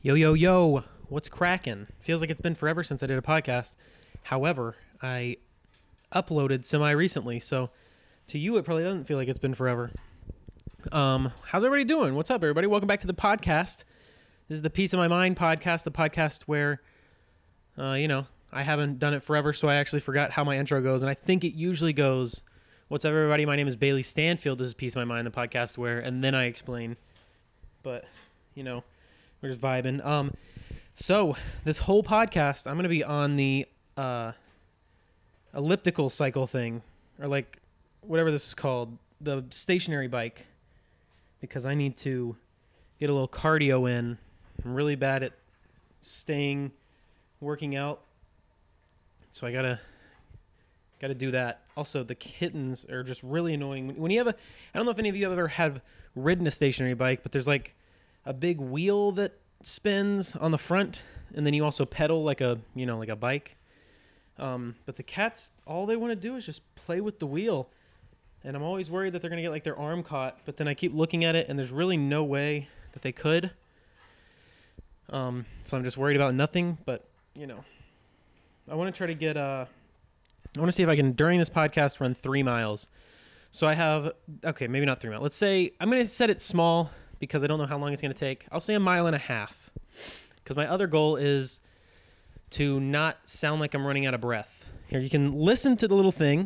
Yo, yo, yo, what's cracking? Feels like it's been forever since I did a podcast. However, I uploaded semi-recently, so to you it probably doesn't feel like it's been forever. How's everybody doing? What's up, everybody? Welcome back to the podcast. This is the Peace of My Mind podcast, the podcast where, I haven't done it forever, so I actually forgot how my intro goes, and I think it usually goes, what's up, everybody? My name is Bailey Stanfield. This is Peace of My Mind, the podcast where, and then I explain, but, we're just vibing. So this whole podcast, I'm going to be on the elliptical cycle thing, or like whatever this is called, the stationary bike, because I need to get a little cardio in. I'm really bad at working out, so I gotta do that. Also, the kittens are just really annoying. When you have I don't know if any of you have ever have ridden a stationary bike, but there's like a big wheel that spins on the front, and then you also pedal like a bike. But the cats, all they want to do is just play with the wheel, and I'm always worried that they're gonna get like their arm caught. But then I keep looking at it, and there's really no way that they could. So I'm just worried about nothing. But I want to try to get I want to see if I can during this podcast run 3 miles. So I have maybe not 3 miles. Let's say I'm gonna set it small, because I don't know how long it's going to take. I'll say 1.5 miles, because my other goal is to not sound like I'm running out of breath. Here, you can listen to the little thing.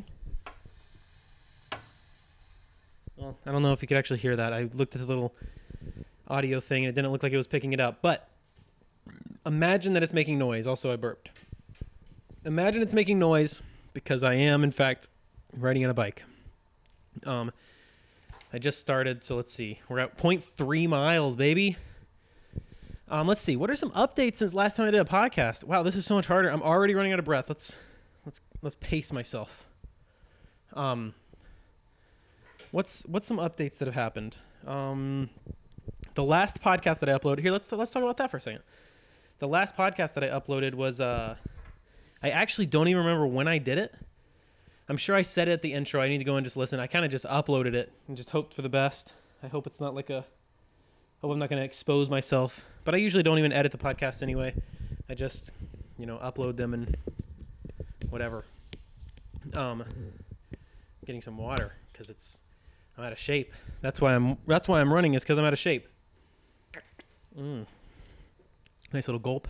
Well, I don't know if you could actually hear that. I looked at the little audio thing, and it didn't look like it was picking it up. But imagine that it's making noise. Also, I burped. Imagine it's making noise, because I am, in fact, riding on a bike. I just started, so let's see. We're at 0.3 miles, baby. Let's see. What are some updates since last time I did a podcast? Wow, this is so much harder. I'm already running out of breath. Let's pace myself. What's some updates that have happened? The last podcast that I uploaded here. Let's talk about that for a second. The last podcast that I uploaded was I actually don't even remember when I did it. I'm sure I said it at the intro. I need to go and just listen. I kind of just uploaded it and just hoped for the best. I hope it's not hope I'm not going to expose myself. But I usually don't even edit the podcast anyway. I just, upload them and whatever. Getting some water because I'm out of shape. That's why I'm running, is because I'm out of shape. Nice little gulp.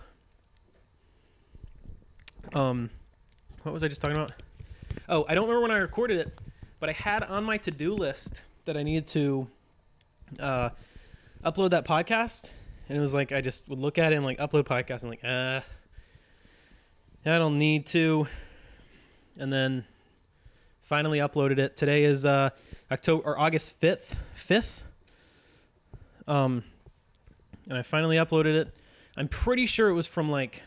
What was I just talking about? Oh, I don't remember when I recorded it, but I had on my to-do list that I needed to upload that podcast, and it was like I just would look at it and like upload podcast and like, I don't need to, and then finally uploaded it. Today is August 5th. And I finally uploaded it. I'm pretty sure it was from like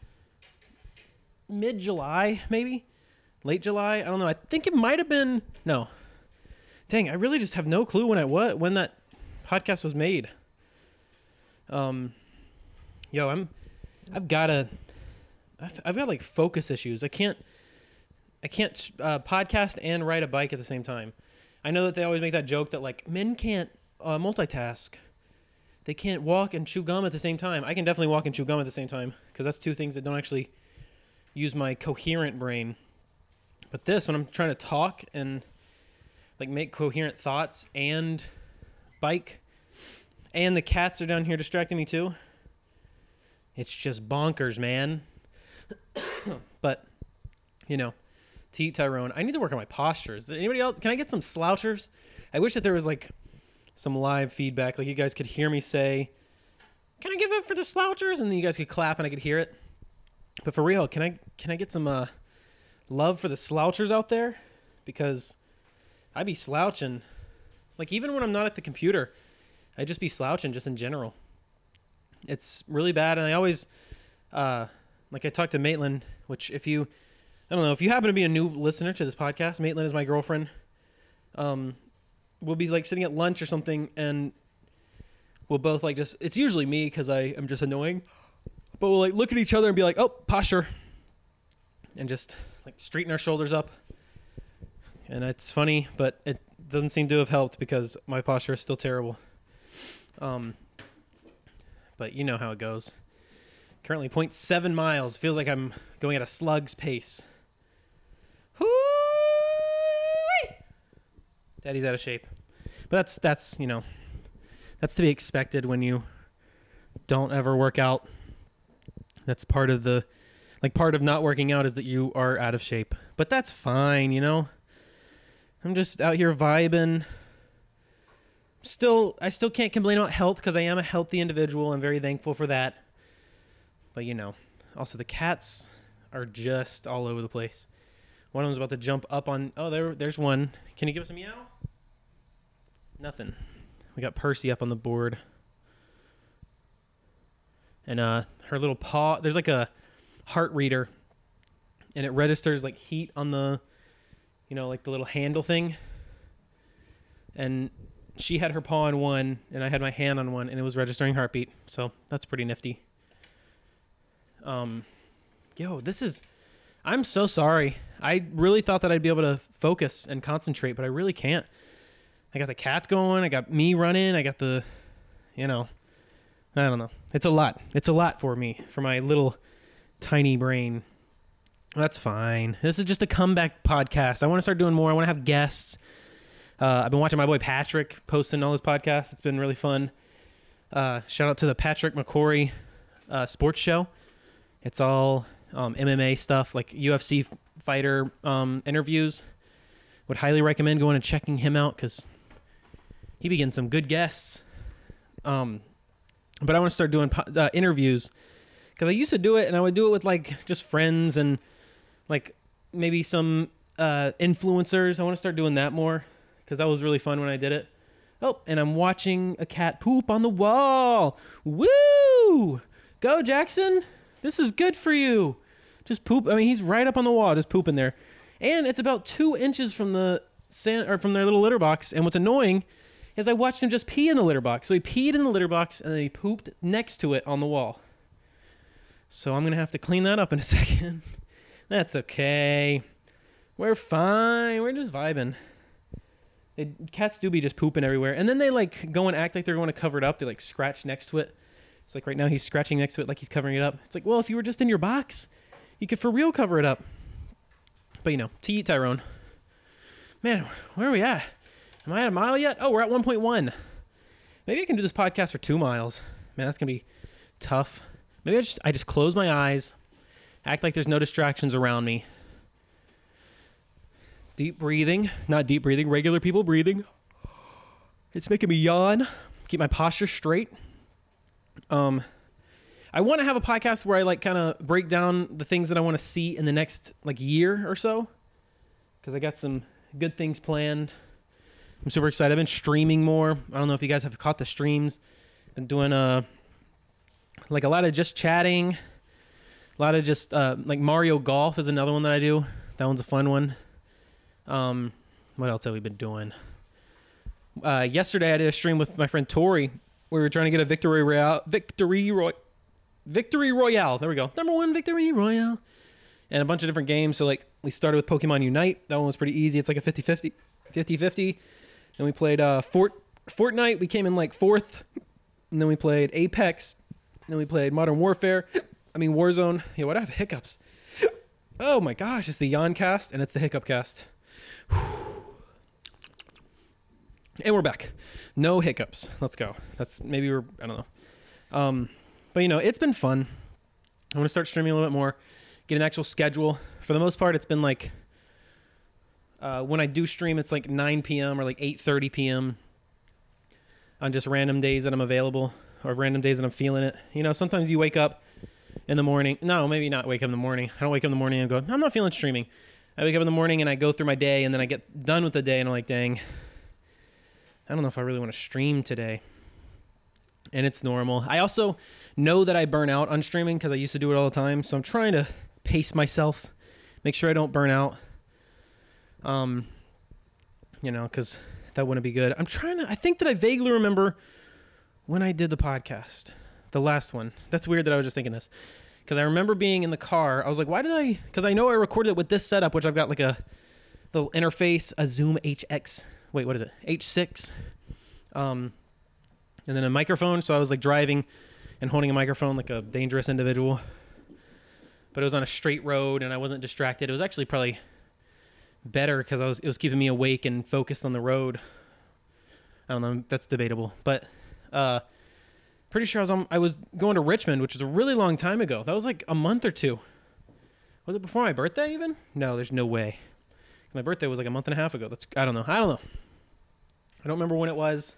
mid-July, maybe. Late July? I don't know. I think it might have been... No. Dang, I really just have no clue when that podcast was made. I've got like focus issues. I can't podcast and ride a bike at the same time. I know that they always make that joke that like men can't multitask. They can't walk and chew gum at the same time. I can definitely walk and chew gum at the same time, because that's two things that don't actually use my coherent brain. But this, when I'm trying to talk and like make coherent thoughts and bike, and the cats are down here distracting me too, it's just bonkers, man. But, to eat Tyrone, I need to work on my postures. Anybody else? Can I get some slouchers? I wish that there was like some live feedback, like you guys could hear me say, "Can I give it for the slouchers?" And then you guys could clap and I could hear it. But for real, can I get some love for the slouchers out there? Because I be slouching, like even when I'm not at the computer, I just be slouching just in general. It's really bad. And I always like I talked to Maitland, which I don't know if you happen to be a new listener to this podcast, Maitland is my girlfriend. We'll be like sitting at lunch or something, and we'll both like it's usually me because I am just annoying, but we'll like look at each other and be like, "Oh, posture," and just like straighten our shoulders up. And it's funny, but it doesn't seem to have helped because my posture is still terrible. But but you know how it goes. Currently 0.7 miles. Feels like I'm going at a slug's pace. Hoo-wee! Daddy's out of shape. But that's you know, that's to be expected when you don't ever work out. That's part of not working out is that you are out of shape. But that's fine, you know. I'm just out here vibing. I still can't complain about health because I am a healthy individual. I'm very thankful for that. But you know, also the cats are just all over the place. One of them's about to jump up on. Oh, there's one. Can you give us a meow? Nothing. We got Percy up on the board. And her little paw, there's like a heart reader. And it registers like heat on the, you know, like the little handle thing. And she had her paw on one, and I had my hand on one, and it was registering heartbeat. So that's pretty nifty. I'm so sorry. I really thought that I'd be able to focus and concentrate, but I really can't. I got the cats going. I got me running. I got the, you know, I don't know. It's a lot. It's a lot for me, for my little tiny brain. That's fine. This is just a comeback podcast. I want to start doing more. I want to have guests. I've been watching my boy Patrick posting all his podcasts. It's been really fun. Shout out to the Patrick McCory sports show. It's all MMA stuff, like UFC fighter interviews. Would highly recommend going and checking him out because he be getting some good guests. But I want to start doing interviews because I used to do it, and I would do it with like just friends and like maybe some influencers. I want to start doing that more because that was really fun when I did it. Oh, and I'm watching a cat poop on the wall. Woo! Go, Jackson. This is good for you. Just poop. I mean, he's right up on the wall, just pooping there. And it's about 2 inches from the sand or from their little litter box. And what's annoying is I watched him just pee in the litter box. So he peed in the litter box and then he pooped next to it on the wall. So I'm going to have to clean that up in a second. That's okay. We're fine. We're just vibing. Cats do be just pooping everywhere. And then they like go and act like they're going to cover it up. They like scratch next to it. It's like right now he's scratching next to it like he's covering it up. It's like, well, if you were just in your box, you could for real cover it up. But you know, to eat Tyrone. Man, where are we at? Am I at a mile yet? Oh, we're at 1.1. Maybe I can do this podcast for 2 miles. Man, that's going to be tough. Maybe I just close my eyes, act like there's no distractions around me. Deep breathing. Not deep breathing, regular people breathing. It's making me yawn. Keep my posture straight. I want to have a podcast where I like kind of break down the things that I want to see in the next like year or so. Because I got some good things planned. I'm super excited. I've been streaming more. I don't know if you guys have caught the streams. Been doing like a lot of just chatting. A lot of just like Mario Golf is another one that I do. That one's a fun one. What else have we been doing? Yesterday I did a stream with my friend Tori. We were trying to get a victory royale. There we go. Number 1 victory royale. And a bunch of different games. So like we started with Pokemon Unite. That one was pretty easy. It's like a 50-50. Then we played Fortnite. We came in like 4th. And then we played Apex. Then we played Modern Warfare. Warzone. Yeah, why do I have hiccups? Oh my gosh, it's the yawn cast and it's the hiccup cast. And we're back. No hiccups. Let's go. I don't know. But you know, it's been fun. I want to start streaming a little bit more, get an actual schedule. For the most part, it's been like, when I do stream, it's like 9 p.m. or like 8:30 p.m. on just random days that I'm available or random days that I'm feeling it. You know, sometimes you wake up in the morning. No, maybe not wake up in the morning. I don't wake up in the morning and go, I'm not feeling streaming. I wake up in the morning and I go through my day and then I get done with the day and I'm like, dang, I don't know if I really want to stream today. And it's normal. I also know that I burn out on streaming because I used to do it all the time. So I'm trying to pace myself, make sure I don't burn out. You know, because that wouldn't be good. I think that I vaguely remember when I did the podcast, the last one. That's weird that I was just thinking this. Because I remember being in the car. I was like, because I know I recorded it with this setup, which I've got like a little interface, a Zoom HX. Wait, what is it? H6. And then a microphone. So I was like driving and holding a microphone like a dangerous individual. But it was on a straight road and I wasn't distracted. It was actually probably better because it was keeping me awake and focused on the road. I don't know, that's debatable. But pretty sure I was going to Richmond, which was a really long time ago. That was like a month or two. Was it before my birthday even? No, there's no way. My birthday was like a month and a half ago. I don't know. I don't remember when it was.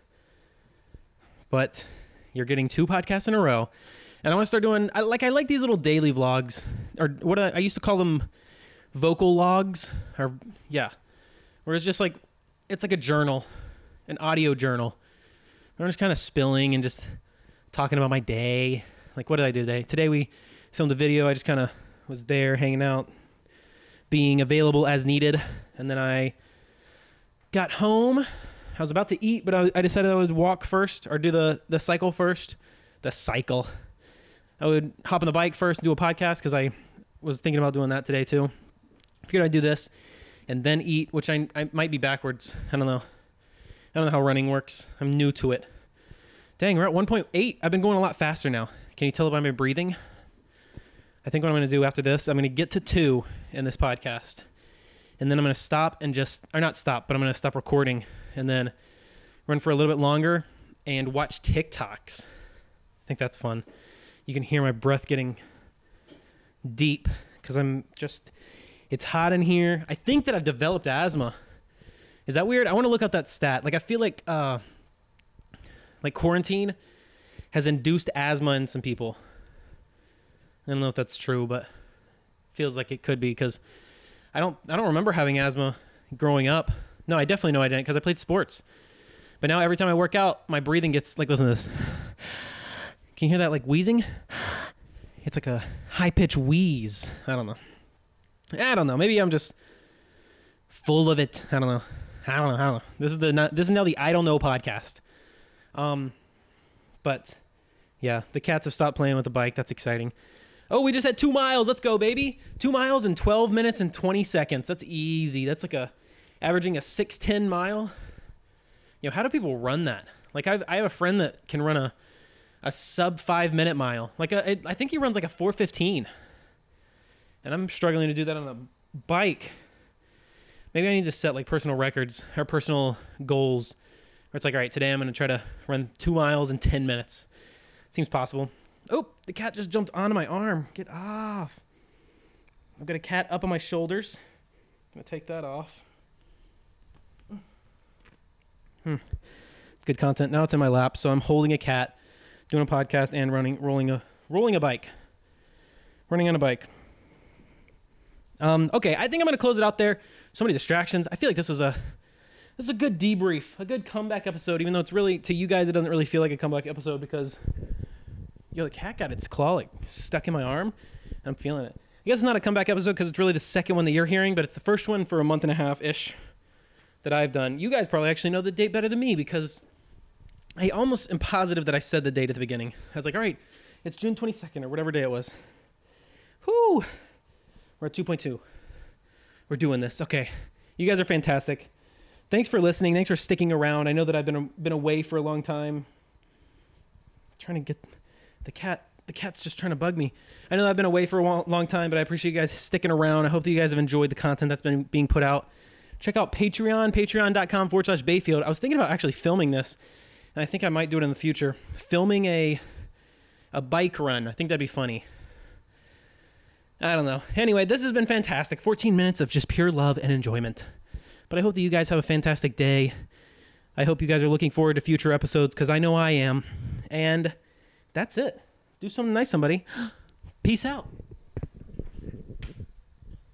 But you're getting 2 podcasts in a row. And I want to start doing, I like these little daily vlogs. Or what I used to call them vocal logs. Or, yeah. Where it's just like, it's like a journal. An audio journal. I'm just kind of spilling and just talking about my day. Like, what did I do today? Today we filmed a video. I just kind of was there hanging out, being available as needed. And then I got home. I was about to eat, but I decided I would walk first or do the cycle first. The cycle. I would hop on the bike first and do a podcast because I was thinking about doing that today too. Figured I'd do this and then eat, which I might be backwards. I don't know. I don't know how running works. I'm new to it. Dang, we're at 1.8. I've been going a lot faster now. Can you tell by my breathing? I think what I'm going to do after this, I'm going to get to 2 in this podcast. And then I'm going to stop and not stop, but I'm going to stop recording and then run for a little bit longer and watch TikToks. I think that's fun. You can hear my breath getting deep because it's hot in here. I think that I've developed asthma. Is that weird? I want to look up that stat. Like, I feel like quarantine has induced asthma in some people. I don't know if that's true, but feels like it could be because I don't remember having asthma growing up. No, I definitely know I didn't because I played sports. But now every time I work out, my breathing gets like, listen to this. Can you hear that like wheezing? It's like a high-pitched wheeze. I don't know. Maybe I'm just full of it. I don't know. This is now the I don't know podcast. But yeah, the cats have stopped playing with the bike. That's exciting. Oh, we just had 2 miles. Let's go, baby. 2 miles in 12 minutes and 20 seconds. That's easy. That's like averaging a 6:10 mile. You know, how do people run that? Like I have a friend that can run a sub 5 minute mile. Like I think he runs like a 4:15. And I'm struggling to do that on a bike. Maybe I need to set like personal records or personal goals. Where it's like, all right, today I'm going to try to run 2 miles in 10 minutes. Seems possible. Oh, the cat just jumped onto my arm. Get off. I've got a cat up on my shoulders. I'm going to take that off. Good content. Now it's in my lap, so I'm holding a cat, doing a podcast, and rolling a bike. Running on a bike. Okay, I think I'm going to close it out there. So many distractions. I feel like this was a good debrief, a good comeback episode, even though it's really, to you guys, it doesn't really feel like a comeback episode because, the cat got its claw like stuck in my arm. I'm feeling it. I guess it's not a comeback episode because it's really the second one that you're hearing, but it's the first one for a month and a half-ish that I've done. You guys probably actually know the date better than me because I almost am positive that I said the date at the beginning. I was like, all right, it's June 22nd or whatever day it was. Whoo! We're at 2.2. We're doing this. Okay. You guys are fantastic. Thanks for listening. Thanks for sticking around. I know that I've been away for a long time. Trying to get the cat. The cat's just trying to bug me. I know I've been away for a long time, but I appreciate you guys sticking around. I hope that you guys have enjoyed the content that's been being put out. Check out Patreon, patreon.com/Bayfield. I was thinking about actually filming this, and I think I might do it in the future. Filming a bike run. I think that'd be funny. I don't know. Anyway, this has been fantastic. 14 minutes of just pure love and enjoyment. But I hope that you guys have a fantastic day. I hope you guys are looking forward to future episodes because I know I am. And that's it. Do something nice, somebody. Peace out.